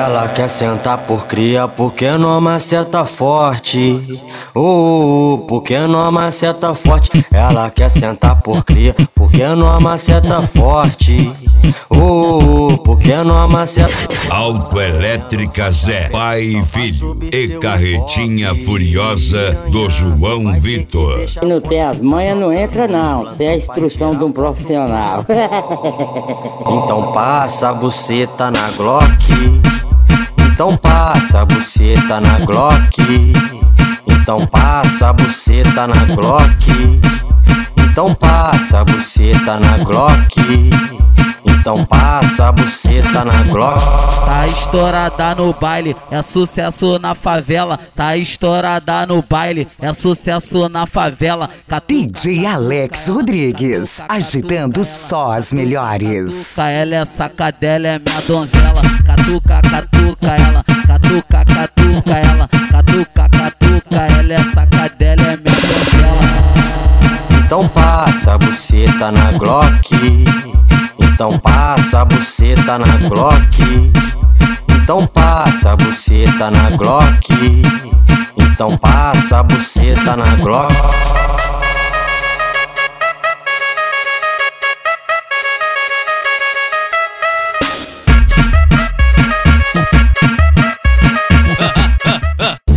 Ela quer sentar por cria porque não maceta forte. Porque não maceta forte. Ela quer sentar por cria porque não maceta forte. Porque não maceta. Autoelétrica Zé, pai e filho, e carretinha furiosa do João Vitor. Quem não tem as manhas não entra não, isso é a instrução de um profissional. Então passa a buceta na Glock. Então passa a buceta na Glock. Então passa a buceta na Glock. Então passa a buceta na Glock. Então passa a buceta na Glock. Tá estourada no baile, é sucesso na favela. Tá estourada no baile, é sucesso na favela. DJ Alex Rodrigues, agitando só as melhores. Catuca ela, é sacadela, é minha donzela. Catuca, catuca ela, catuca, catuca ela. Catuca, catuca ela, é sacadela, é minha donzela. Então passa a buceta na Glock. Então passa a buceta na Glock. Então passa a buceta na Glock. Então passa a buceta na Glock.